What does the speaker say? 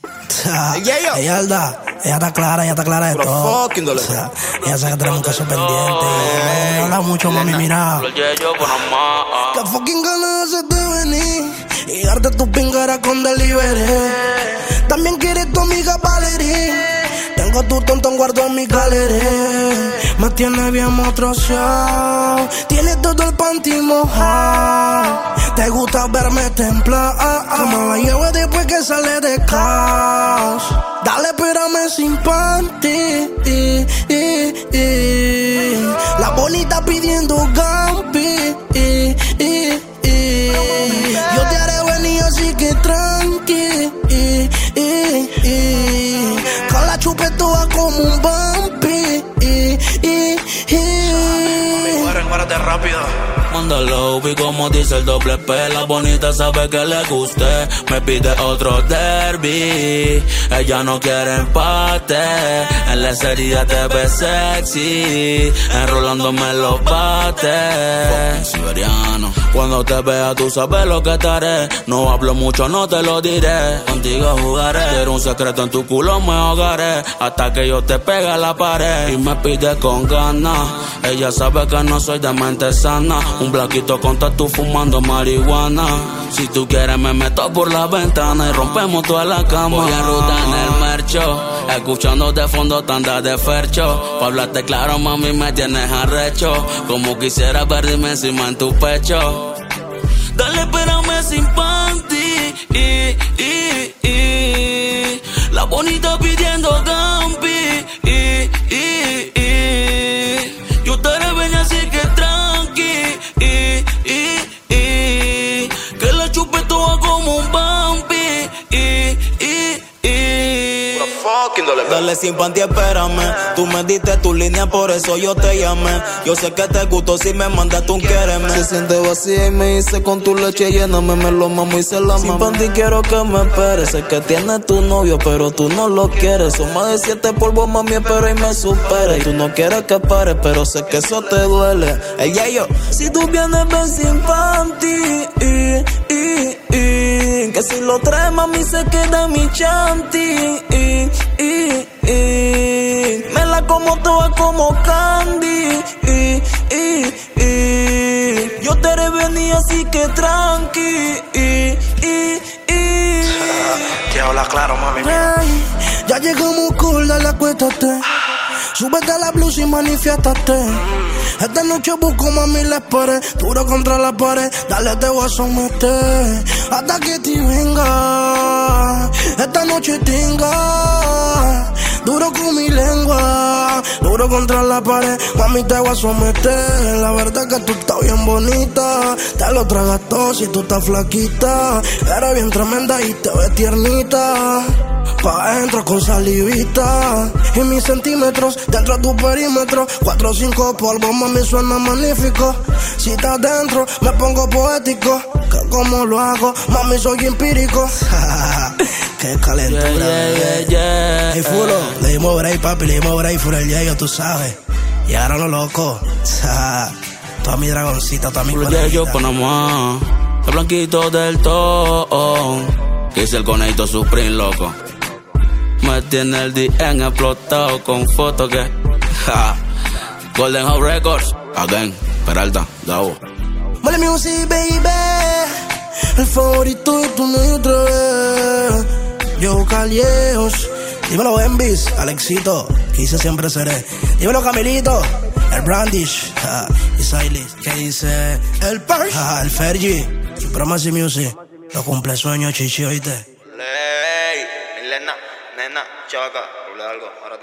Ella está clara de todo. Ella sabe que tenemos un caso pendiente. No habla mucho, mami, mira. Que fucking ganas de venir y darte tu pingara con delivery. También quieres tu amiga Valerie. Tengo tu tontón guardo en mi galería. Me tiene bien motroseado. Tienes todo el panty mojado. Te gusta verme templar. Me la llevo después que sale de caos. Dale, espérame sin panty. La bonita pidiendo gampi. Yo te haré venir así que tranqui. Con la chupetoa como un vampi. Párate rápido. Mándalo, vi como dice el doble P. La bonita sabe que le guste. Me pide otro derby. Ella no quiere empate. En la serie te ve sexy. Enrolándome los bates. Siberiano. Cuando te vea tú sabes lo que te haré. No hablo mucho, no te lo diré. Contigo jugaré. Quiero un secreto en tu culo, me ahogaré. Hasta que yo te pegue a la pared. Y me pide con ganas. Ella sabe que no soy de mente sana. Un blanquito con tatu fumando marihuana. Si tú quieres me meto por la ventana y rompemos toda la cama. Voy a ruta en el mercho, escuchando de fondo tanda de fercho. Pa' hablarte claro, mami, me tienes arrecho. Como quisiera verme encima en tu pecho. Dale, espérame sin panty. La bonita pidiendo gampi. Yo te haré venir así que tranqui. Que la chupe toda como un vampi. Dale sin panty, espérame. Tú me diste tu línea, por eso yo te llamé. Yo sé que te gustó si me mandaste un quéreme. Se siente vacía y me hice con tu leche lléname. Me lo mamo y se la mamo. Sin panty quiero que me esperes. Sé que tienes tu novio, pero tú no lo quieres. Son más de 7 polvos, mami, espero y me supere. Y tú no quieres que pare, pero sé que eso te duele. Ella y yo. Si tú vienes, ven sin panty. Que si lo traes, mami, se queda en mi chanty. Me la como toda como candy. Yo te haré venir así que tranqui. Te habla claro, mami. Hey, ya llegamos cool, dale, acuéstate. Súbete a la blusa y manifiéstate. Esta noche busco, mami, la pared. Duro contra la pared, dale, te voy a someter. Hasta que te venga. Esta noche tenga. Duro con mi lengua. Duro contra la pared, mami, te voy a someter. La verdad que tú estás bien bonita. Te lo tragas todo si tú estás flaquita. Eres bien tremenda y te ves tiernita. Pa' adentro con salivita. Y mis centímetros dentro de tu perímetro. 4 o 5 polvos, mami, suena magnífico. Si estás dentro, me pongo poético. Que como lo hago, mami, soy empírico. Qué calentura, yeah. Hey, Fulo, le dimos break, papi, le dimos break, Fulo el Yayo, tú sabes. Y ahora lo loco. Toda mi dragoncita, toda mi conejita. Yo Panamá, el blanquito del todo. Hice el conejito Supreme, loco. Me tiene el DM explotado con fotos que Golden House Records, again, Peralta, Gabo. Mole Music, baby. El favorito de tu novio otra vez. Yo Callejos. Dímelo, Envis, Alexito, que dice siempre seré. Dímelo, Camilito, el Brandish, y Silas, que dice el Perch, el Fergie, Supremacy Music, lo cumple sueño, chichi, oíste. Ley, nena, chavaca, algo, ahora